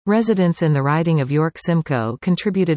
Residents in the riding of York Simcoe contributed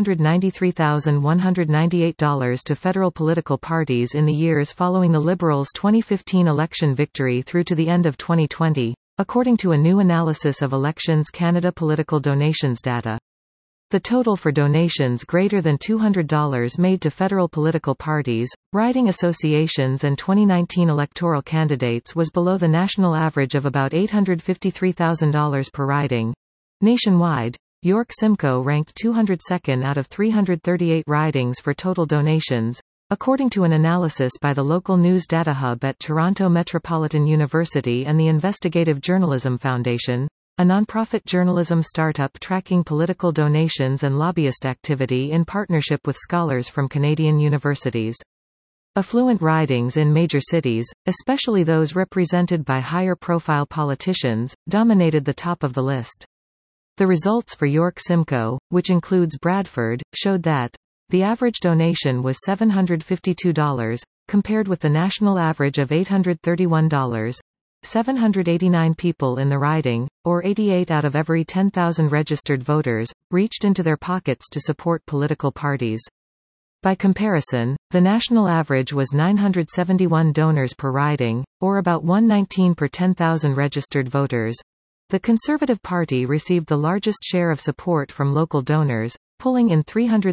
$593,198 to federal political parties in the years following the Liberals' 2015 election victory through to the end of 2020, according to a new analysis of Elections Canada political donations data. The total for donations greater than $200 made to federal political parties, riding associations and 2019 electoral candidates was below the national average of about $853,000 per riding. Nationwide, York Simcoe ranked 202nd out of 338 ridings for total donations, according to an analysis by the local news data hub at Toronto Metropolitan University and the Investigative Journalism Foundation, a nonprofit journalism startup tracking political donations and lobbyist activity in partnership with scholars from Canadian universities. Affluent ridings in major cities, especially those represented by higher-profile politicians, dominated the top of the list. The results for York Simcoe, which includes Bradford, showed that the average donation was $752, compared with the national average of $831. 789 people in the riding, or 88 out of every 10,000 registered voters, reached into their pockets to support political parties. By comparison, the national average was 971 donors per riding, or about 119 per 10,000 registered voters. The Conservative Party received the largest share of support from local donors, pulling in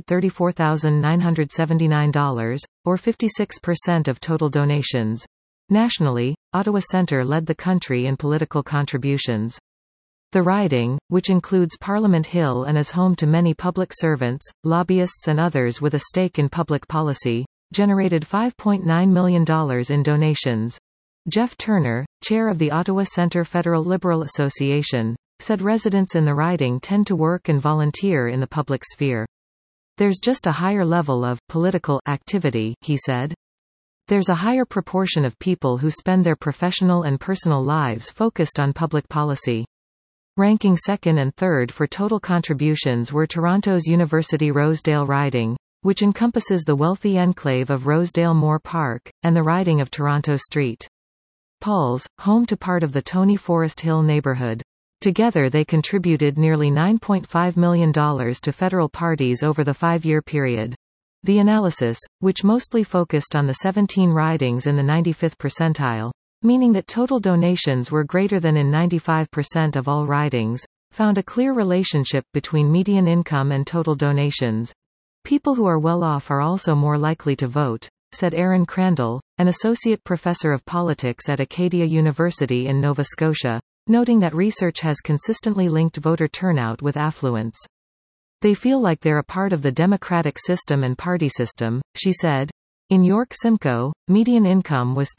$334,979, or 56% of total donations. Nationally, Ottawa Centre led the country in political contributions. The riding, which includes Parliament Hill and is home to many public servants, lobbyists and others with a stake in public policy, generated $5.9 million in donations. Jeff Turner, chair of the Ottawa Centre Federal Liberal Association, said residents in the riding tend to work and volunteer in the public sphere. There's just a higher level of political activity, he said. There's a higher proportion of people who spend their professional and personal lives focused on public policy. Ranking second and third for total contributions were Toronto's University Rosedale riding, which encompasses the wealthy enclave of Rosedale Moore Park, and the riding of Toronto Street Paul's, home to part of the Tony Forest Hill neighbourhood. Together they contributed nearly $9.5 million to federal parties over the 5-year period. The analysis, which mostly focused on the 17 ridings in the 95th percentile, meaning that total donations were greater than in 95% of all ridings, found a clear relationship between median income and total donations. People who are well off are also more likely to vote, said Aaron Crandall, an associate professor of politics at Acadia University in Nova Scotia, noting that research has consistently linked voter turnout with affluence. They feel like they're a part of the democratic system and party system, she said. In York Simcoe, median income was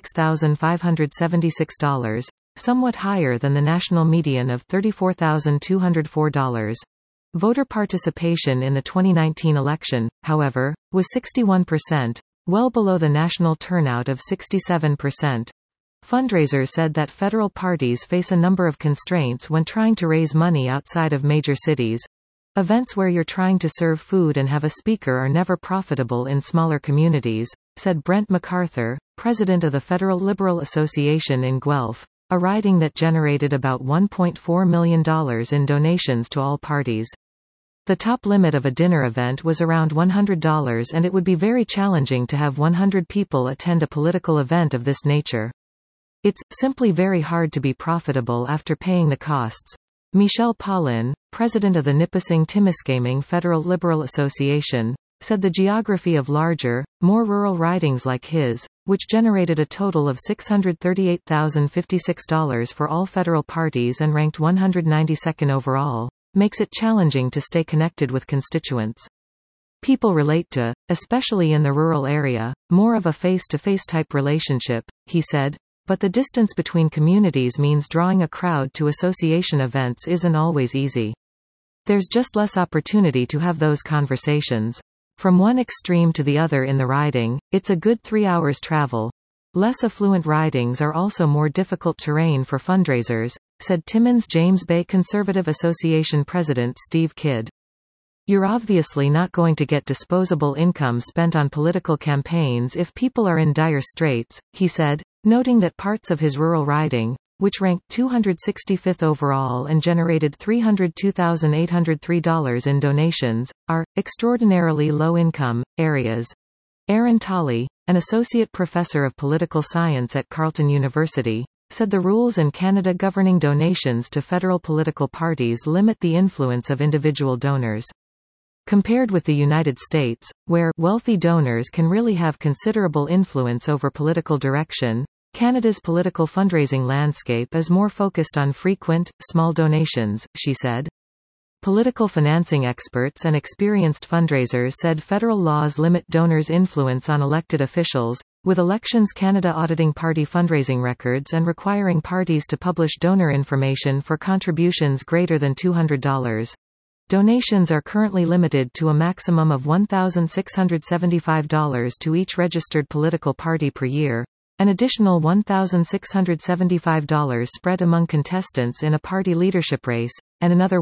$36,576, somewhat higher than the national median of $34,204. Voter participation in the 2019 election, however, was 61%, well below the national turnout of 67%. Fundraisers said that federal parties face a number of constraints when trying to raise money outside of major cities. Events where you're trying to serve food and have a speaker are never profitable in smaller communities, said Brent MacArthur, president of the Federal Liberal Association in Guelph, a riding that generated about $1.4 million in donations to all parties. The top limit of a dinner event was around $100, and it would be very challenging to have 100 people attend a political event of this nature. It's simply very hard to be profitable after paying the costs. Michelle Paulin, president of the Nipissing-Timiskaming Federal Liberal Association, said the geography of larger, more rural ridings like his, which generated a total of $638,056 for all federal parties and ranked 192nd overall, makes it challenging to stay connected with constituents. People relate to, especially in the rural area, more of a face-to-face type relationship, he said. But the distance between communities means drawing a crowd to association events isn't always easy. There's just less opportunity to have those conversations. From one extreme to the other in the riding, it's a good 3 hours travel. Less affluent ridings are also more difficult terrain for fundraisers, said Timmins James Bay Conservative Association President Steve Kidd. You're obviously not going to get disposable income spent on political campaigns if people are in dire straits, he said, noting that parts of his rural riding, which ranked 265th overall and generated $302,803 in donations, are extraordinarily low-income areas. Aaron Tolley, an associate professor of political science at Carleton University, said the rules in Canada governing donations to federal political parties limit the influence of individual donors. Compared with the United States, where wealthy donors can really have considerable influence over political direction, Canada's political fundraising landscape is more focused on frequent, small donations, she said. Political financing experts and experienced fundraisers said federal laws limit donors' influence on elected officials, with Elections Canada auditing party fundraising records and requiring parties to publish donor information for contributions greater than $200. Donations are currently limited to a maximum of $1,675 to each registered political party per year, an additional $1,675 spread among contestants in a party leadership race, and another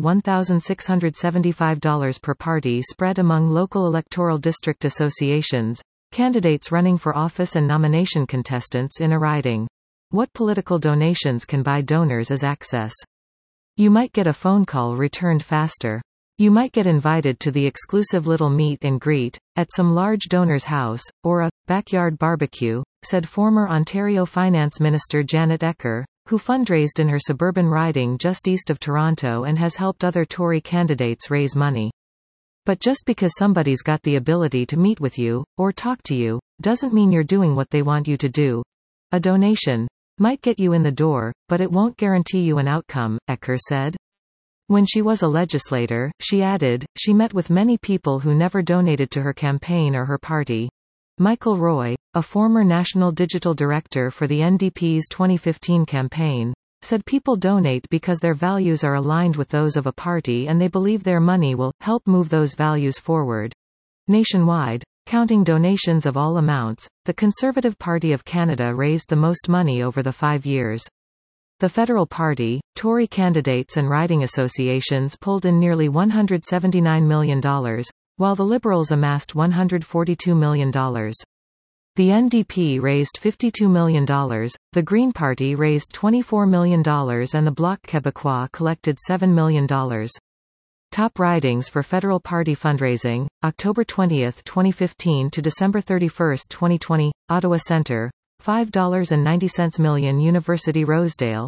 $1,675 per party spread among local electoral district associations, candidates running for office and nomination contestants in a riding. What political donations can buy donors is access. You might get a phone call returned faster. You might get invited to the exclusive little meet and greet, at some large donor's house, or a backyard barbecue, said former Ontario Finance Minister Janet Ecker, who fundraised in her suburban riding just east of Toronto and has helped other Tory candidates raise money. But just because somebody's got the ability to meet with you, or talk to you, doesn't mean you're doing what they want you to do. A donation might get you in the door, but it won't guarantee you an outcome, Ecker said. When she was a legislator, she added, she met with many people who never donated to her campaign or her party. Michael Roy, a former national digital director for the NDP's 2015 campaign, said people donate because their values are aligned with those of a party and they believe their money will help move those values forward. Nationwide, counting donations of all amounts, the Conservative Party of Canada raised the most money over the 5 years. The Federal Party, Tory candidates and riding associations pulled in nearly $179 million, while the Liberals amassed $142 million. The NDP raised $52 million, the Green Party raised $24 million and the Bloc Québécois collected $7 million. Top ridings for federal party fundraising, October 20, 2015 to December 31, 2020, Ottawa Centre, $5.90 million University Rosedale,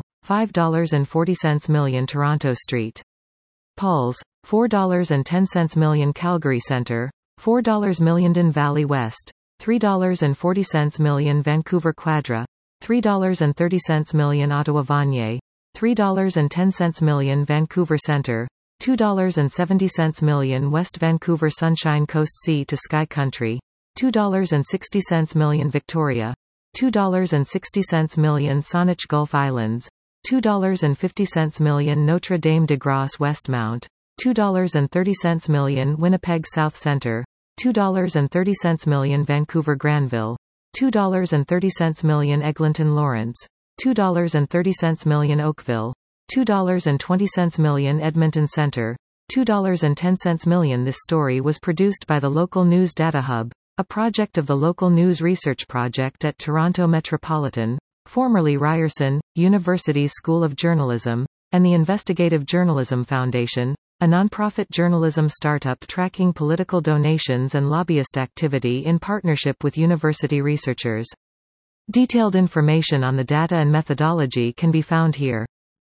$5.40 million Toronto Street. Pauls, $4.10 million Calgary Centre, $4 million Don Valley West, $3.40 million Vancouver Quadra, $3.30 million Ottawa Vanier, $3.10 million Vancouver Centre, $2.70 million West Vancouver Sunshine Coast Sea to Sky Country, $2.60 million Victoria, $2.60 million Saanich Gulf Islands, $2.50 million Notre Dame de Grace Westmount, $2.30 million Winnipeg South Centre, $2.30 million Vancouver Granville, $2.30 million Eglinton Lawrence, $2.30 million Oakville, $2.20 million Edmonton Centre, $2.10 million. This story was produced by the Local News Data Hub, a project of the Local News Research Project at Toronto Metropolitan, formerly Ryerson University's School of Journalism, and the Investigative Journalism Foundation, a nonprofit journalism startup tracking political donations and lobbyist activity in partnership with university researchers. Detailed information on the data and methodology can be found here.